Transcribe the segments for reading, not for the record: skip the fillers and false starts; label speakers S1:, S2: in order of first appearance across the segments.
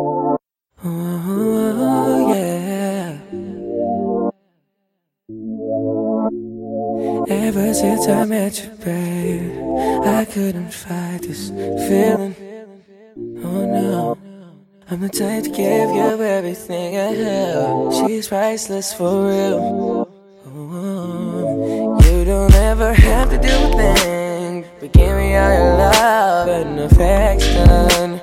S1: Oh, yeah. Ever since I met you, babe, I couldn't fight this feeling. Oh no, I'm the type to give you everything I have. She's priceless for real. Oh, you don't ever have to do a thing but give me all your love and affection.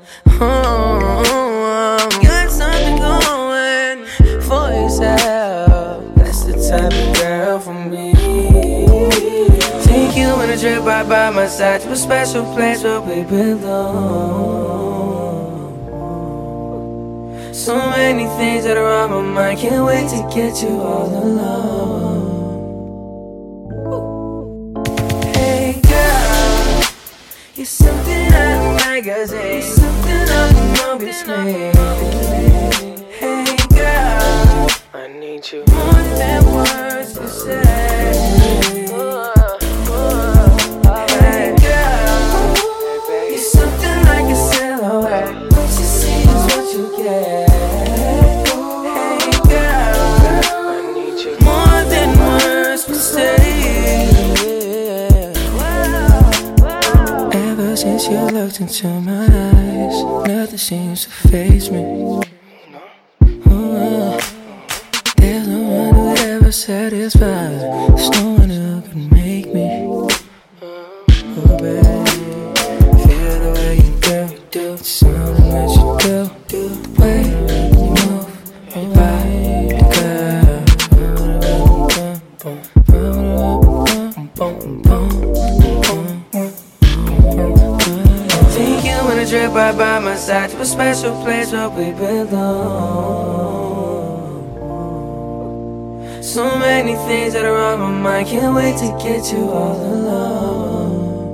S1: Oh, got something going for yourself. That's the type of girl for me. Take you on a trip right by my side to a special place where we belong. So many things that are on my mind, can't wait to get you all alone. Hey girl, you're something out of a magazine, something on the movie screen. Hey girl, I need you more than words to say. Hey girl, you're something like a silhouette. What you see is what you get. Hey girl, I need you more than words to say. Ever since you looked into my eyes, nothing seems to faze me. There's no one who ever satisfies. There's no one who can make me. Oh baby, feel the way you do, the sound of what you do, the way you move your body, girl. Take you on a trip right by my side to a special place where we belong. So many things that are on my mind, can't wait to get you all alone.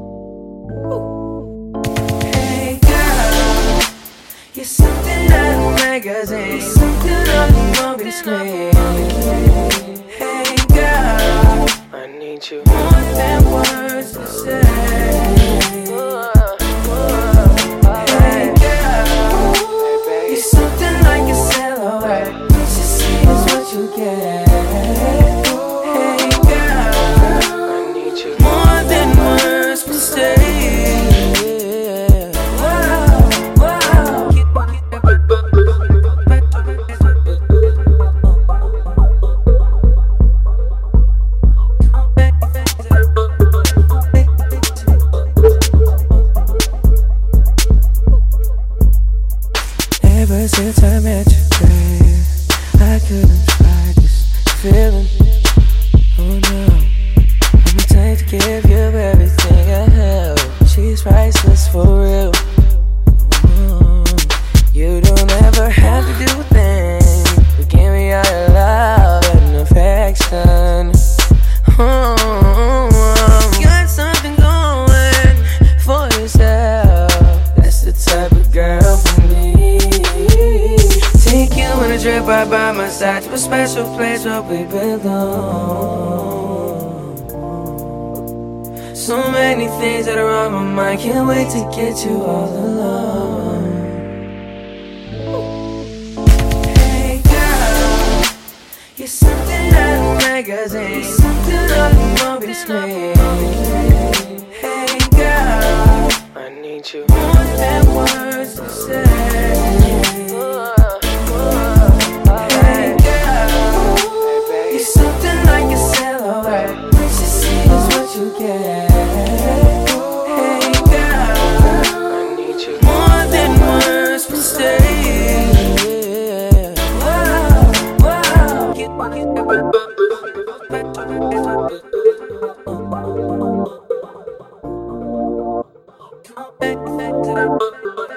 S1: Hey girl, you're something out of a magazine, something on the movie screen. Hey girl, I need you more than words to say. Hey girl, you're something like a silhouette. What you see is what you get. Ever since I met you, babe, I couldn't fight this feeling. Oh no, I'm the type to give you everything I have. She's priceless for real. Oh, you don't ever have to do a thing but give me all your love and affection. Oh, got something going for yourself. That's the type of girl for me. Take you on a trip right by my side to a special place where we belong. So many things that are on my mind, can't wait to get you all alone. Hey girl, you're something out of a magazine, something on the movie screen. Hey girl, I need you more than words to say. Stay. Wow, wow.